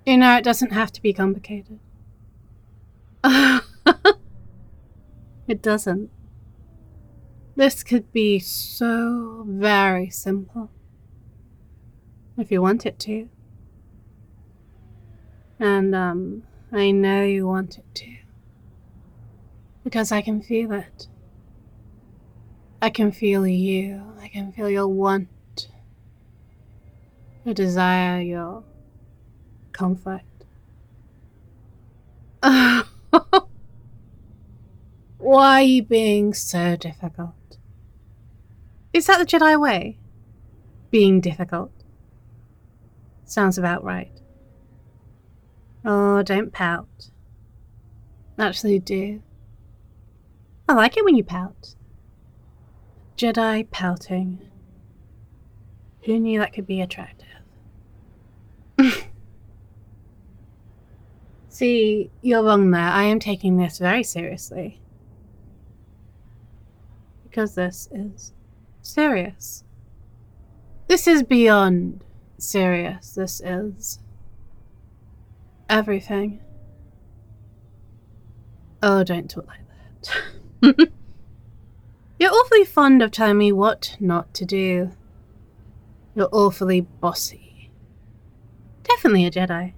You know, it doesn't have to be complicated. It doesn't. This could be so very simple. If you want it to. And, I know you want it to. Because I can feel it. I can feel you. I can feel your want, your desire, your conflict. Why are you being so difficult? Is that the Jedi way? Being difficult? Sounds about right. Oh, don't pout. Actually do. I like it when you pout. Jedi pouting. Who knew that could be attractive? See, you're wrong there. I am taking this very seriously. Because this is serious. This is beyond serious. This is everything. Oh, don't talk like that. You're awfully fond of telling me what not to do. You're awfully bossy. Definitely a Jedi.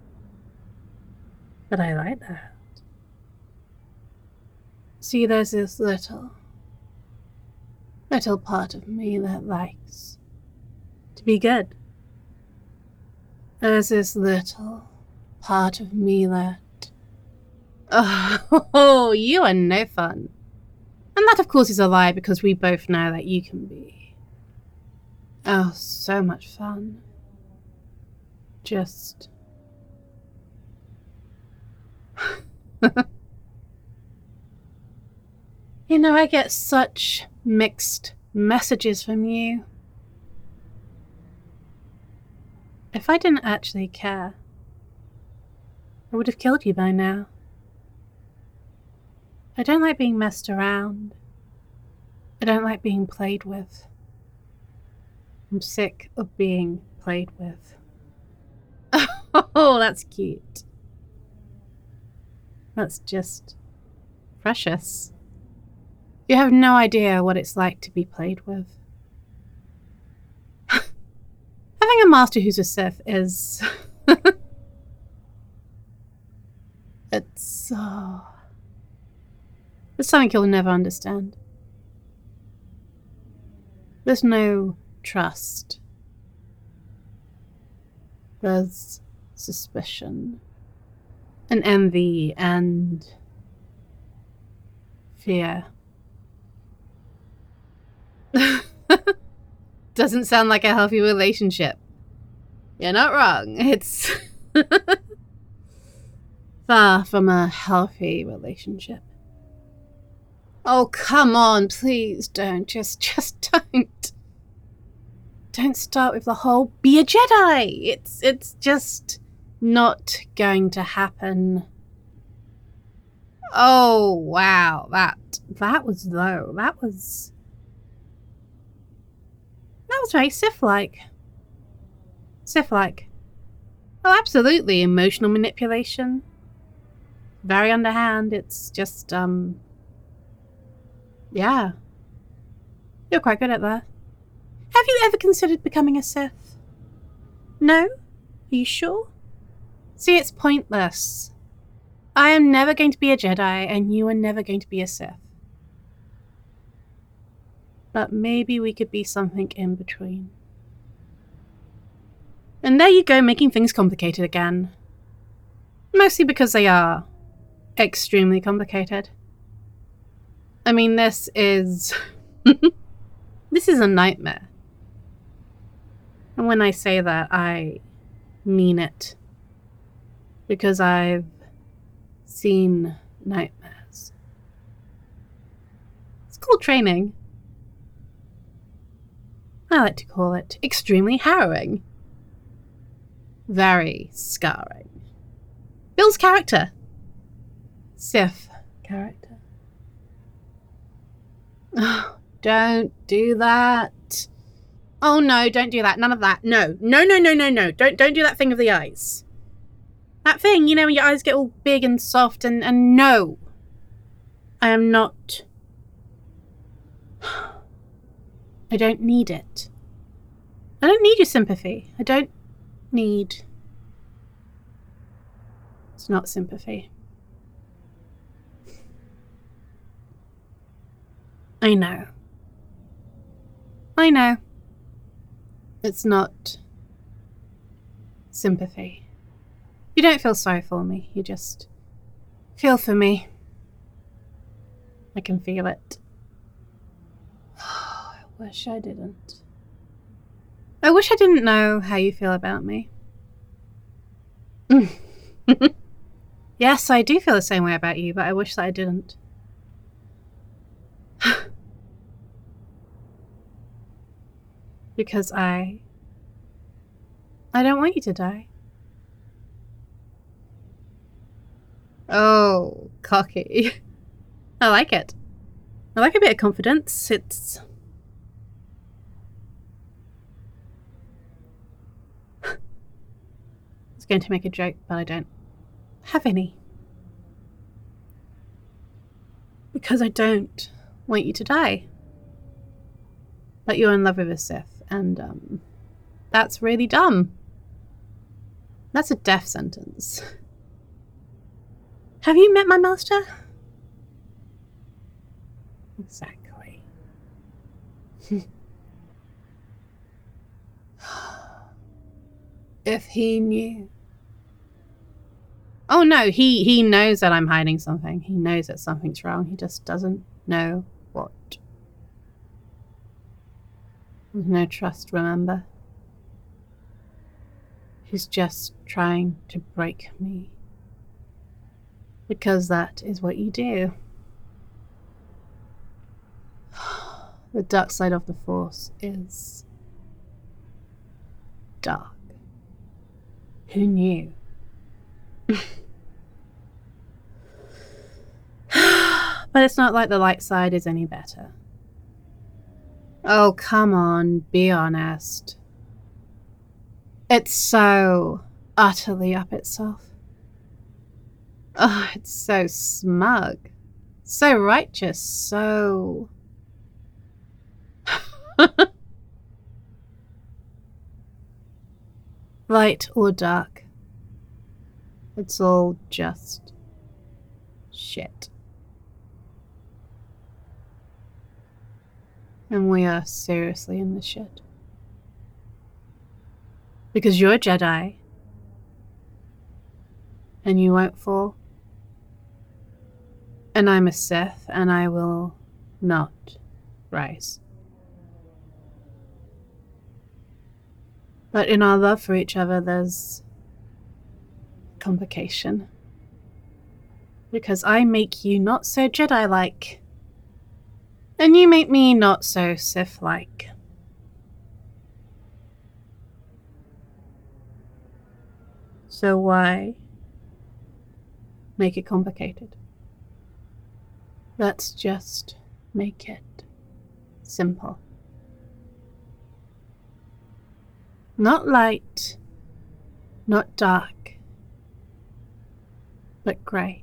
But I like that. See, there's this little part of me that likes to be good. There's this little part of me that... Oh, you are no fun. And that, of course, is a lie because we both know that you can be. Oh, so much fun. Just... You know, I get such mixed messages from you. If I didn't actually care, I would have killed you by now. I don't like being messed around. I don't like being played with. I'm sick of being played with. Oh, that's cute. That's just precious. You have no idea what it's like to be played with. Having a master who's a Sith is... It's something you'll never understand. There's no trust. There's suspicion and envy and fear. Doesn't sound like a healthy relationship. You're not wrong. It's far from a healthy relationship. Oh, come on, please don't. Just don't. Don't start with the whole be a Jedi. It's just not going to happen. Oh, wow. That was low. That was very Sith-like. Sith-like. Oh, absolutely. Emotional manipulation. Very underhand. It's just, yeah. You're quite good at that. Have you ever considered becoming a Sith? No? Are you sure? See, it's pointless. I am never going to be a Jedi, and you are never going to be a Sith. But maybe we could be something in between. And there you go, making things complicated again. Mostly because they are extremely complicated. I mean, this is... this is a nightmare. And when I say that, I mean it. Because I've seen nightmares. It's called training. I like to call it extremely harrowing. Very scarring. Bill's character. Sith character. Oh, don't do that. Oh no, don't do that. None of that. No. No. Don't do that thing of the eyes. That thing, when your eyes get all big and soft, and no. I am not. I don't need it. I don't need your sympathy. I don't need... It's not sympathy. I know. It's not sympathy. You don't feel sorry for me. You just feel for me. I can feel it. I wish I didn't. I wish I didn't know how you feel about me. Yes, I do feel the same way about you, but I wish that I didn't. Because I don't want you to die. Oh, cocky. I like it. I like a bit of confidence. It's... I was going to make a joke, but I don't have any. Because I don't want you to die. But you're in love with a Sith, and that's really dumb. That's a death sentence. Have you met my master? Exactly. If he knew. Oh no, he knows that I'm hiding something. He knows that something's wrong. He just doesn't know what. There's no trust, remember? He's just trying to break me. Because that is what you do. The dark side of the Force is dark. Who knew? But it's not like the light side is any better. Oh, come on, be honest. It's so utterly up itself. Oh, it's so smug. So righteous, so... Light or dark. It's all just... shit. And we are seriously in the shit. Because you're a Jedi. And you won't fall. And I'm a Sith, and I will not rise. But in our love for each other, there's complication. Because I make you not so Jedi-like. And you make me not so Sith-like. So why make it complicated? Let's just make it simple. Not light, not dark, but grey.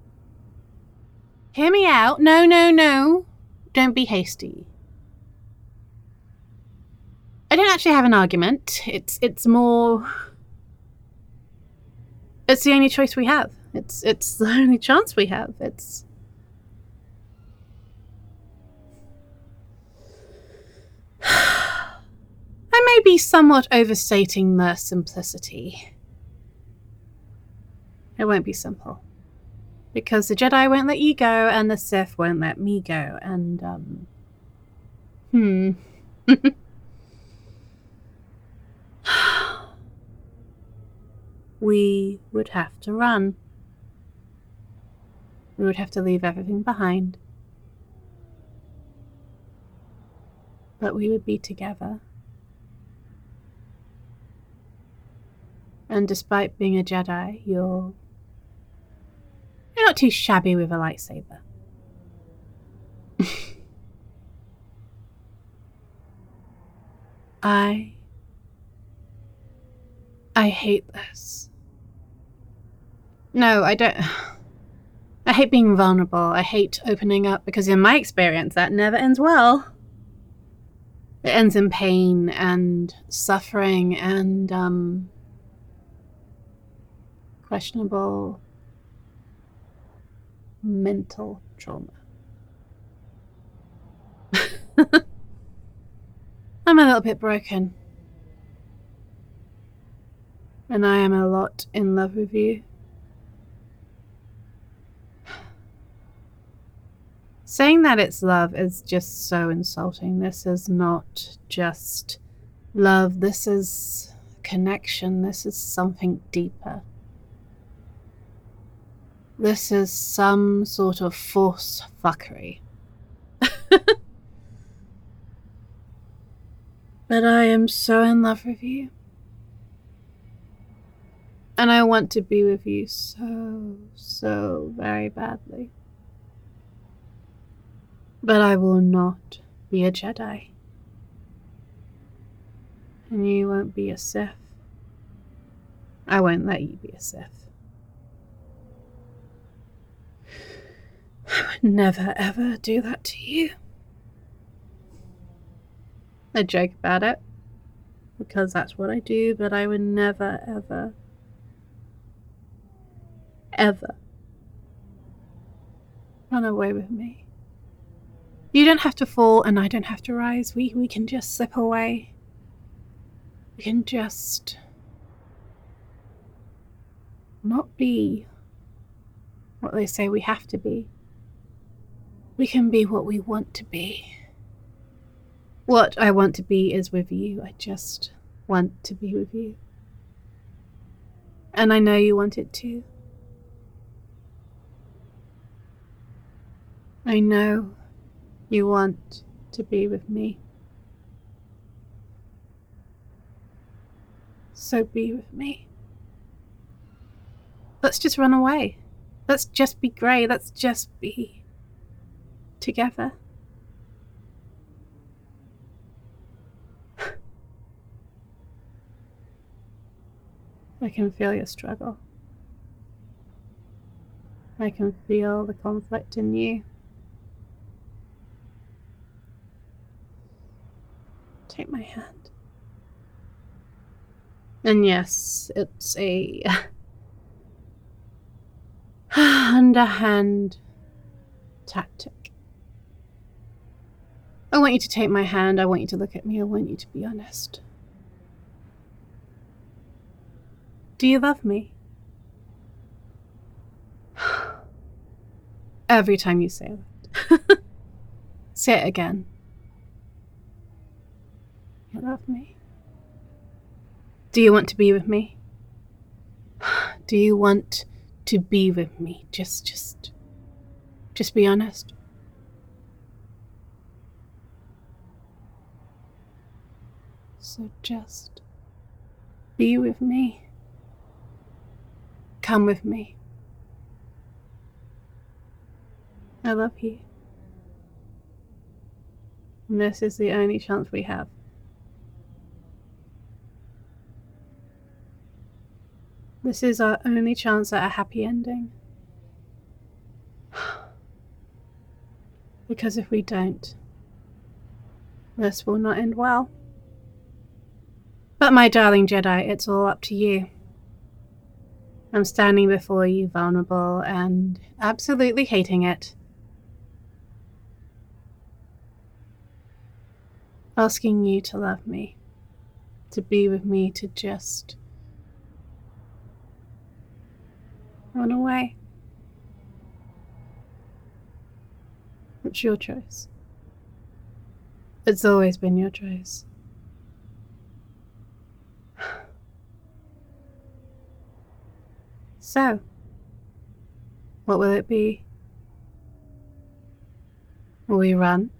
Hear me out. No. Don't be hasty. I don't actually have an argument. It's more... It's the only choice we have. It's the only chance we have. It's... I may be somewhat overstating the simplicity. It won't be simple. Because the Jedi won't let you go, and the Sith won't let me go, and, we would have to run. We would have to leave everything behind. But we would be together. And despite being a Jedi, you're not too shabby with a lightsaber. I hate this. No, I don't. I hate being vulnerable. I hate opening up because in my experience, that never ends well. It ends in pain and suffering and questionable mental trauma. I'm a little bit broken. And I am a lot in love with you. Saying that it's love is just so insulting. This is not just love. This is connection. This is something deeper. This is some sort of forced fuckery. But I am so in love with you. And I want to be with you so very badly. But I will not be a Jedi. And you won't be a Sith. I won't let you be a Sith. I would never ever do that to you. I joke about it because that's what I do, but I would never ever run away with me. You don't have to fall and I don't have to rise. We can just slip away. We can just not be what they say we have to be. We can be what we want to be. What I want to be is with you. I just want to be with you. And I know you want it too. I know you want to be with me. So be with me. Let's just run away. Let's just be grey. Let's just be together. I can feel your struggle. I can feel the conflict in you. Take my hand. And yes, it's a underhand tactic. I want you to take my hand. I want you to look at me. I want you to be honest. Do you love me? Every time you say that. Say it again. You love me? Do you want to be with me? Do you want to be with me? Just be honest. So just be with me. Come with me. I love you. And this is the only chance we have. This is our only chance at a happy ending. Because if we don't, this will not end well. But my darling Jedi, it's all up to you. I'm standing before you vulnerable and absolutely hating it. Asking you to love me, to be with me, to just run away. It's your choice. It's always been your choice. So, what will it be? Will we run?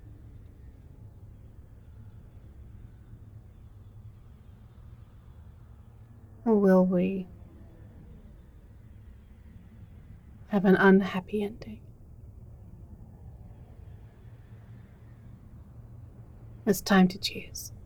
Or will we have an unhappy ending? It's time to choose.